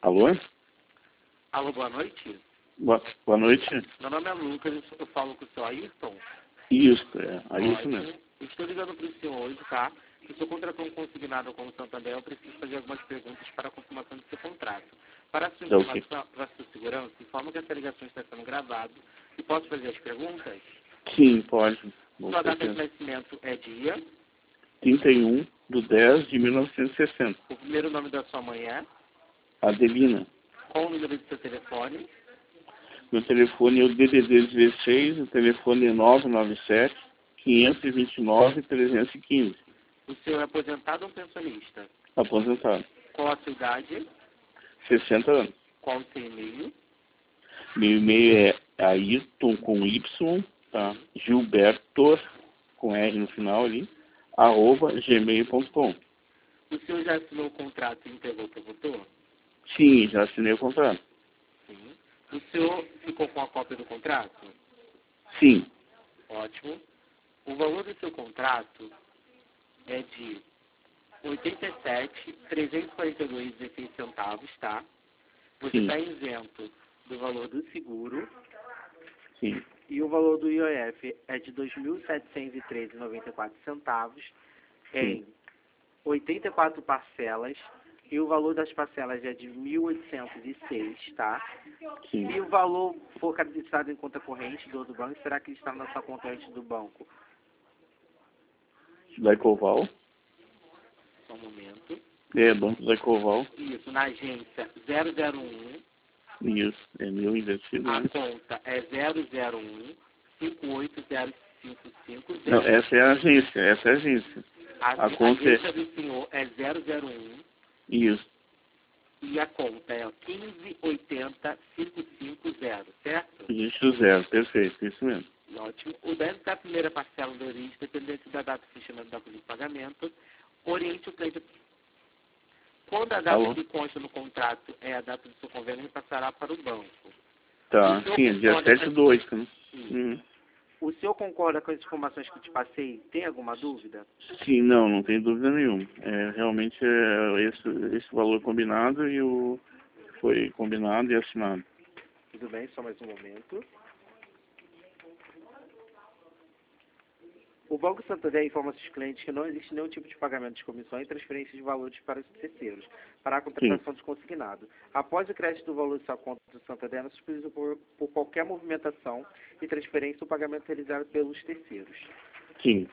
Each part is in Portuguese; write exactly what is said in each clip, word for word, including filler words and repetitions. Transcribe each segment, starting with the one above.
Alô? Alô, boa noite. Boa, boa noite. Meu nome é Lucas, eu falo com o senhor Ayrton. Isso, é, é isso Ótimo. mesmo. Eu estou ligando para o senhor hoje, tá? Que o senhor contratou um consignado com o Santander, eu preciso fazer algumas perguntas para a confirmação do seu contrato. Para a sua Tá ok. informação, para a sua segurança, informo que essa ligação está sendo gravada. E posso fazer as perguntas? Sim, pode. Com Sua data de certeza. nascimento é dia. trinta e um de dez de mil novecentos e sessenta. O primeiro nome da sua mãe é? Adelina. Qual o número do seu telefone? Meu telefone é o D D D dezesseis, o telefone é nove nove sete, quinhentos e vinte e nove, trezentos e quinze. O senhor é aposentado ou pensionista? Aposentado. Qual a sua idade? sessenta anos. Qual o seu e-mail? Meu e-mail é Ayrton com Y, tá? Gilberto, com R no final ali, arroba gmail ponto com. O senhor já assinou o contrato e entregou para o doutor? Sim, já assinei o contrato. Sim. O senhor ficou com a cópia do contrato? Sim. Ótimo. O valor do seu contrato é de oitenta e sete mil trezentos e quarenta e dois reais e dezesseis centavos, tá? Você Sim. está isento do valor do seguro. Sim. E o valor do I O F é de dois mil setecentos e treze reais e noventa e quatro centavos em oitenta e quatro parcelas. E o valor das parcelas é de mil oitocentos e seis, tá? Sim. Se o valor for acreditado em conta corrente do outro banco, será que está na sua conta corrente do banco? Da Ecoval. Só um momento. É, Banco da Ecoval. Isso, na agência zero zero um. Isso, é meu investido. A Né? conta é zero zero um cinco oito zero cinco cinco Não, zero. essa é a agência, essa é a agência. A, A a conta é... agência do senhor é zero zero um Isso, e a conta é quinze oitenta cinco cinco zero, certo? isso zero, perfeito, isso mesmo. Ótimo. O débito da primeira parcela do origem, dependente da data de fechamento da folha de pagamento, oriente o cliente. Quando a data Alô? que consta no contrato é a data do seu convênio, ele passará para o banco. Tá, O senhor sim, é dia concorda sete com- do oito, né? Sim. Hum. O senhor concorda com as informações que eu te passei? Tem alguma dúvida? Sim, não, não tem dúvida nenhuma. É, realmente é esse, esse valor combinado e o foi combinado e assinado. Tudo bem, só mais um momento. O Banco Santander informa seus clientes que não existe nenhum tipo de pagamento de comissões e transferência de valores para os terceiros, para a contratação de consignado. Após o crédito do valor de sua conta do Santander, não se precisa por, por qualquer movimentação e transferência ou pagamento realizado pelos terceiros. Sim,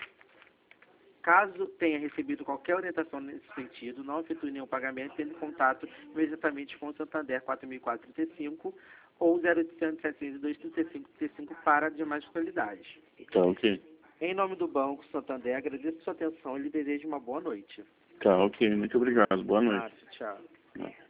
Caso tenha recebido qualquer orientação nesse sentido, não efetue nenhum pagamento, entre em contato imediatamente com o Santander quatro mil quatrocentos e trinta e cinco ou zero oitocentos, setecentos e dois, trinta e cinco, trinta e cinco para demais qualidades. tá ok. Em nome do Banco Santander, agradeço sua atenção e lhe desejo uma boa noite. Tá ok, muito obrigado. Boa noite. Ah, tchau.